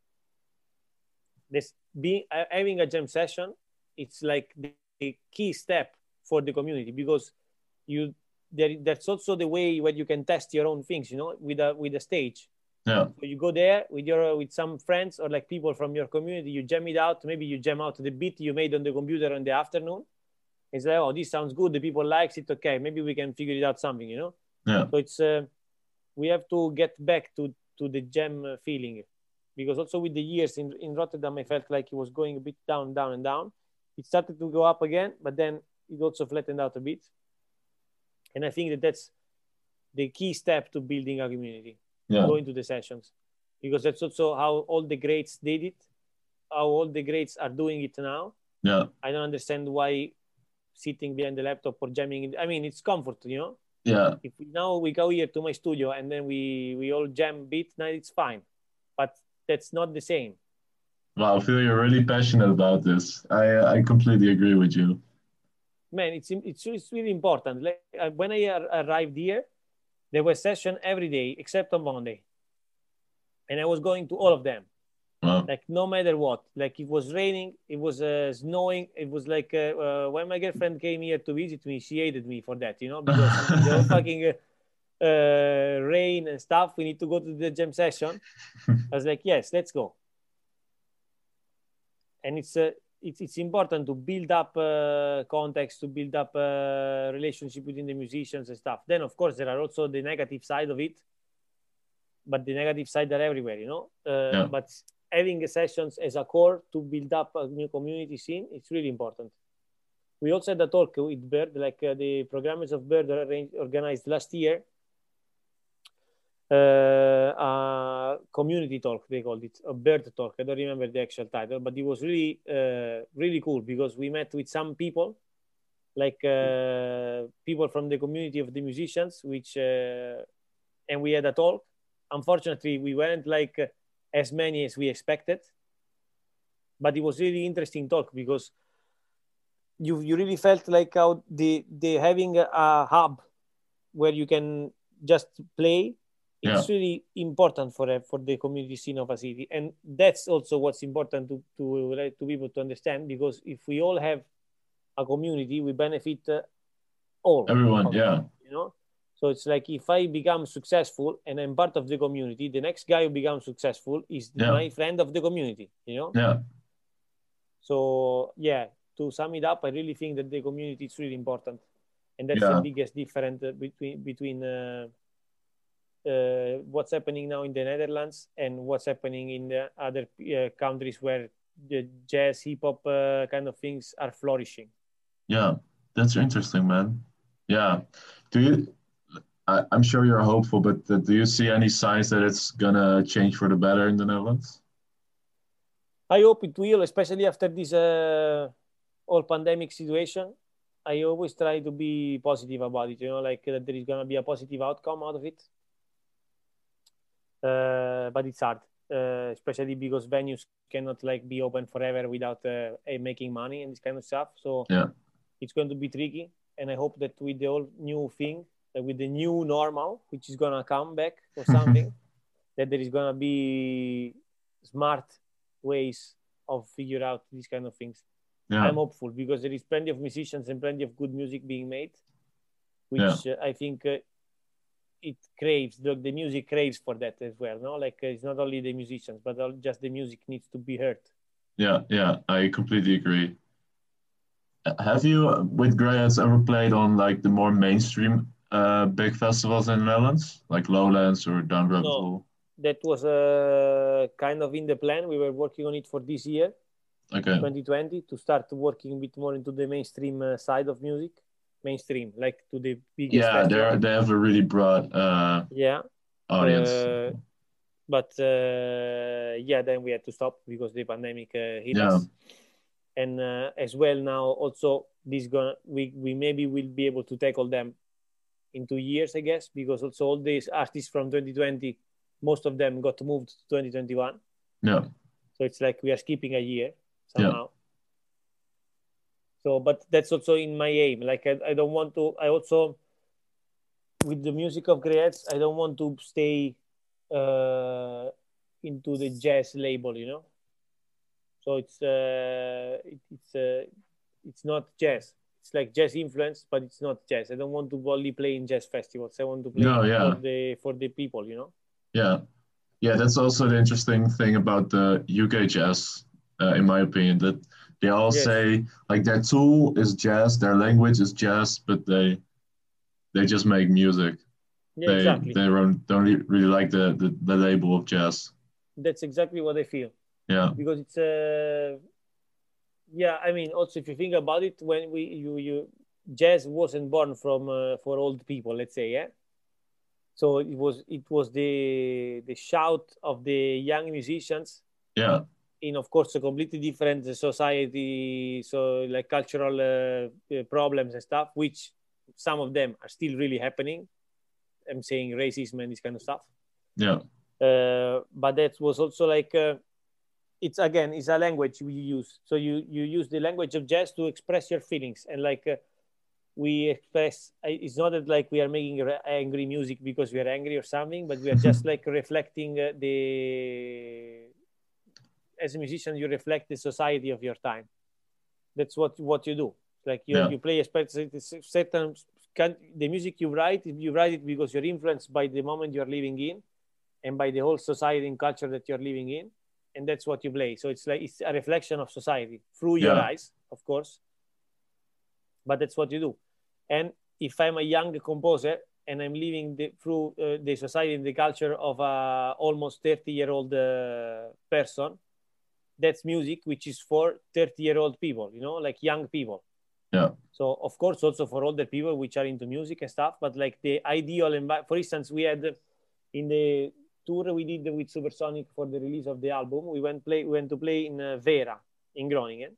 this being uh, having a jam session, it's like the, the key step for the community because you there that's also the way where you can test your own things, you know, with a with a stage. Yeah. So you go there with your with some friends or like people from your community, you jam it out. Maybe you jam out the beat you made on the computer in the afternoon. It's like, oh, this sounds good. The people likes it. Okay, maybe we can figure it out something, you know. Yeah. So it's uh, we have to get back to to the jam feeling because also with the years in in Rotterdam, I felt like it was going a bit down, down, and down. It started to go up again, but then it also flattened out a bit. And I think that that's the key step to building a community. Yeah. Going to the sessions because that's also how all the greats did it, how all the greats are doing it now. Yeah. I don't understand why sitting behind the laptop or jamming. I mean, it's comfort, you know. Yeah. If we, now we go here to my studio and then we we all jam beat, now it's fine, but that's not the same. Wow, I feel you're really passionate about this. I I completely agree with you. Man, it's it's, it's really important. Like, uh, when I ar- arrived here, there was session every day except on Monday. And I was going to all of them. Wow. Like no matter what. Like it was raining, it was uh, snowing. It was like uh, uh, when my girlfriend came here to visit me, she hated me for that, you know, because the whole fucking uh, uh, rain and stuff. We need to go to the jam session. I was like, yes, let's go. And it's uh, it's it's important to build up uh, context, to build up uh, relationship within the musicians and stuff. Then, of course, there are also the negative side of it, but the negative side are everywhere, you know. Uh, Yeah. But having sessions as a core to build up a new community scene, it's really important. We also had a talk with Bird, like uh, the programmers of Bird arranged, organized last year. Uh, a community talk, they called it, a bird talk. I don't remember the actual title, but it was really, uh, really cool because we met with some people, like uh, people from the community of the musicians, which, uh, and we had a talk. Unfortunately, we weren't like uh, as many as we expected, but it was really interesting talk because you you really felt like how the the having a, a hub where you can just play. It's Yeah. really important for a, for the community scene of a city, and that's also what's important to to like, to people to understand. Because if we all have a community, we benefit uh, all. Everyone, yeah. You know, so it's like if I become successful and I'm part of the community, the next guy who becomes successful is Yeah. my friend of the community. You know. Yeah. So yeah, to sum it up, I really think that the community is really important, and that's Yeah. the biggest difference uh, between between. Uh, uh, what's happening now in the Netherlands and what's happening in the other uh, countries where the jazz, hip hop uh, kind of things are flourishing. Yeah, that's interesting, man. Yeah. Do you, I, I'm sure you're hopeful, but uh, do you see any signs that it's gonna change for the better in the Netherlands? I hope it will, especially after this uh, whole pandemic situation. I always try to be positive about it, you know, like that there is gonna be a positive outcome out of it. Uh, but it's hard, uh, especially because venues cannot like be open forever without uh, eh, making money and this kind of stuff. So Yeah. it's going to be tricky. And I hope that with the whole new thing, uh, with the new normal, which is gonna come back or something, that there is gonna be smart ways of figure out these kind of things. Yeah. I'm hopeful because there is plenty of musicians and plenty of good music being made, which Yeah. uh, I think uh, it craves, the, the music craves for that as well. No, like uh, it's not only the musicians, but all, just the music needs to be heard. Yeah, yeah, I completely agree. Uh, Have you, uh, with Greyheads, ever played on like the more mainstream uh, big festivals in the Netherlands, like Lowlands or Down Rabbit No. Hole? That was uh, kind of in the plan. We were working on it for this year, Okay. twenty twenty, to start working a bit more into the mainstream uh, side of music. Mainstream, like to the biggest Yeah, festival. they they have a really broad uh, Yeah. audience. Uh, but uh, yeah, then we had to stop because the pandemic uh, hit Yeah. us. And uh, as well now also this gonna we, we maybe will be able to tackle them in two years, I guess, because also all these artists from twenty twenty, most of them got moved to twenty twenty-one. Yeah. So it's like we are skipping a year Yeah. somehow. So, but that's also in my aim. Like I, I don't want to. I also, with the music of Greyheads, I don't want to stay uh, into the jazz label, you know. So it's uh, it, it's uh, it's not jazz. It's like jazz influence, but it's not jazz. I don't want to only play in jazz festivals. I want to play No, yeah. for the for the people, you know. Yeah. Yeah, that's also the interesting thing about the U K jazz, uh, in my opinion, that they all Yes. say like their tool is jazz, their language is jazz, but they they just make music. Yeah, They exactly. they don't, don't re- really like the, the, the label of jazz. That's exactly what I feel. Yeah. Because it's uh, yeah. I mean, also if you think about it, when we you you jazz wasn't born from uh, for old people, let's say, yeah. So it was it was the the shout of the young musicians Yeah. in, of course, a completely different society, so like cultural uh, uh, problems and stuff, which some of them are still really happening. I'm saying racism and this kind of stuff. Yeah. Uh, but that was also like uh, it's again it's a language we use. So you you use the language of jazz to express your feelings, and like uh, we express. It's not that like we are making angry music because we are angry or something, but we are just like reflecting uh, the. As a musician, you reflect the society of your time. That's what what you do. Like you Yeah. you play a certain the music you write. You write it because you're influenced by the moment you're living in, and by the whole society and culture that you're living in, and that's what you play. So it's like it's a reflection of society through your Yeah. eyes, of course. But that's what you do. And if I'm a young composer and I'm living the, through uh, the society and the culture of a almost thirty year old uh, person, that's music which is for thirty year old people, you know, like young people. Yeah. So of course also for older people which are into music and stuff, but like the ideal environment. For instance, we had in the tour we did with Supersonic for the release of the album, we went play we went to play in uh, Vera in Groningen.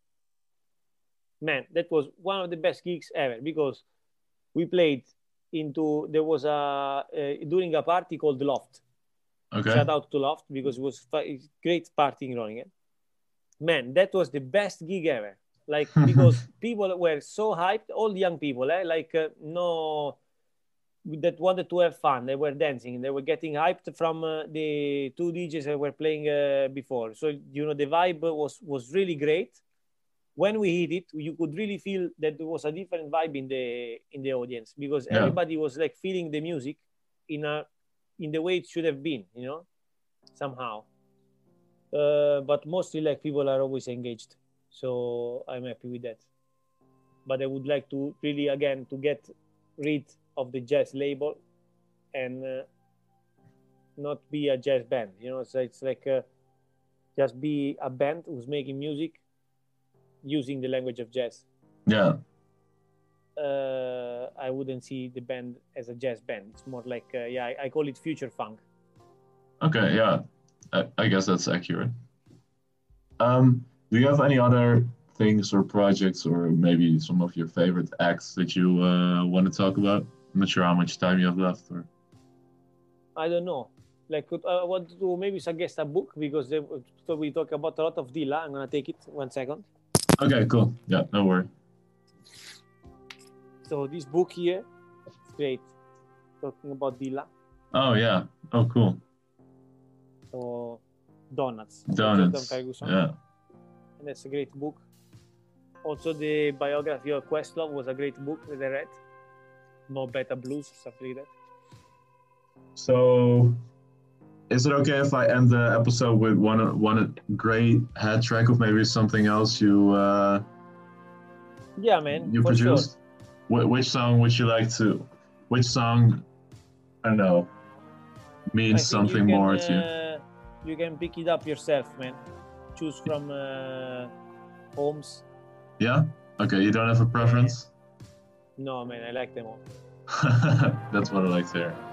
Man, that was one of the best gigs ever because we played into there was a uh, during a party called Loft. Okay. Shout out to Loft because it was a great party in Groningen. Man, that was the best gig ever. Like because people were so hyped, all young people, eh? Like uh, no, that wanted to have fun. They were dancing. They were getting hyped from uh, the two D Js that were playing uh, before. So you know the vibe was was really great. When we hit it, you could really feel that there was a different vibe in the in the audience because Yeah. everybody was like feeling the music in a in the way it should have been, you know, somehow. Uh, but mostly like people are always engaged, so I'm happy with that. But I would like to really again to get rid of the jazz label and uh, not be a jazz band. You know, so it's like uh, just be a band who's making music using the language of jazz. Yeah. Uh, I wouldn't see the band as a jazz band. It's more like, uh, yeah, I, I call it future funk. Okay, yeah. I, I guess that's accurate. Um, do you have any other things or projects or maybe some of your favorite acts that you uh, want to talk about? I'm not sure how much time you have left. Or I don't know. Like, I want to maybe suggest a book because they, so we talk about a lot of Dilla. I'm going to take it one second. Okay, cool. Yeah, no worry. So this book here, it's great. Talking about Dilla. Oh, yeah. Oh, cool. So, Donuts. Donuts. Ferguson. Yeah. And that's a great book. Also, the biography of Questlove was a great book that I read. No Beta Blues, stuff like that. So, is it okay if I end the episode with one one great head track of maybe something else you uh, yeah, man, you for produced? Sure. Wh- which song would you like to? Which song? I don't know. Means something can, more uh, to you. You can pick it up yourself, man. Choose from uh, Holmes. Yeah. Okay. You don't have a preference? No, man. I like them all. That's what I like to hear.